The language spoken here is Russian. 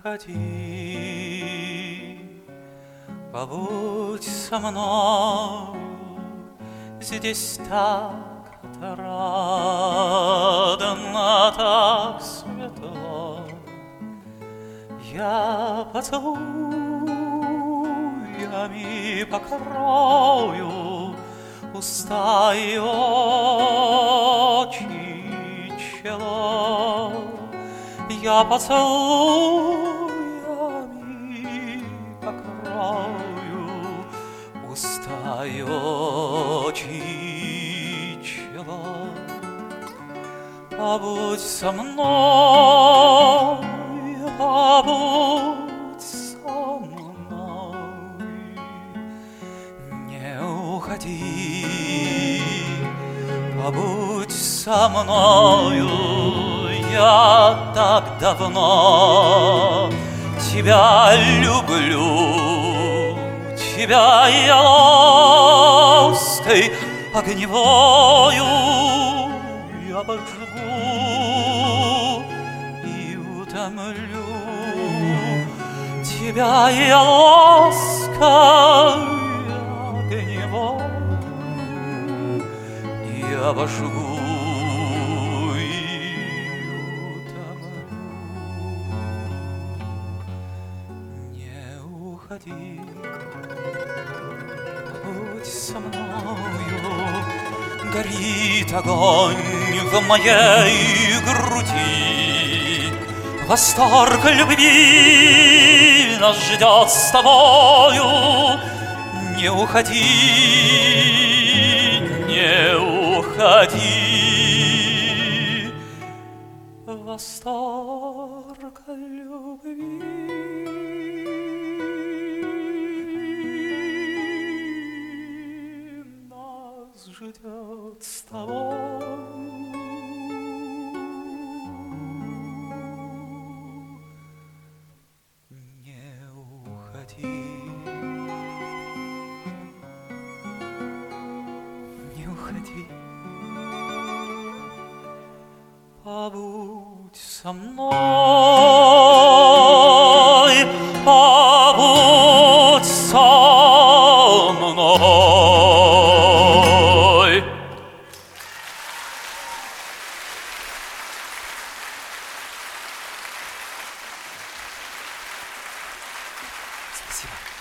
уходи, побудь со мной, здесь так отрадно, так светло. Я поцелуями покрою уста и очи, чело. Я поцелуями покрою уста и очи, чело. Побудь со мной, побудь со мной, не уходи, побудь со мною. Я так давно тебя люблю, тебя я лаской огневою обожгу и утомлю. Тебя я лаской огневою и обожгу. Будь со мною, горит огонь в моей груди, восторг любви нас ждет с тобою. Не уходи, не уходи, восторг любви ждет с тобой. Не уходи, не уходи, побудь со мной, побудь со мной. Спасибо.